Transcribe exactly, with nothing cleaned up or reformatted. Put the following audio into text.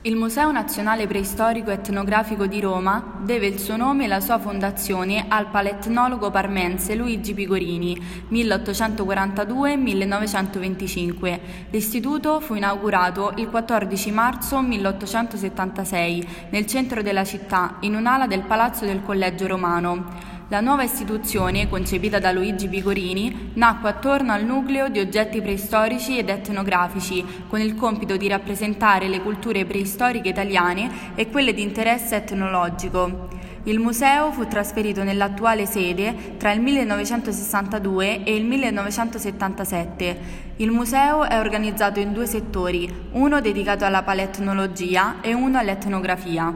Il Museo Nazionale Preistorico Etnografico di Roma deve il suo nome e la sua fondazione al paletnologo parmense Luigi Picorini, milleottocentoquarantadue millenovecentoventicinque. L'istituto fu inaugurato il quattordici marzo milleottocentosettantasei nel centro della città, in un'ala del Palazzo del Collegio Romano. La nuova istituzione, concepita da Luigi Picorini, nacque attorno al nucleo di oggetti preistorici ed etnografici, con il compito di rappresentare le culture preistoriche italiane e quelle di interesse etnologico. Il museo fu trasferito nell'attuale sede tra il millenovecentosessantadue e il millenovecentosettantasette. Il museo è organizzato in due settori, uno dedicato alla paletnologia e uno all'etnografia.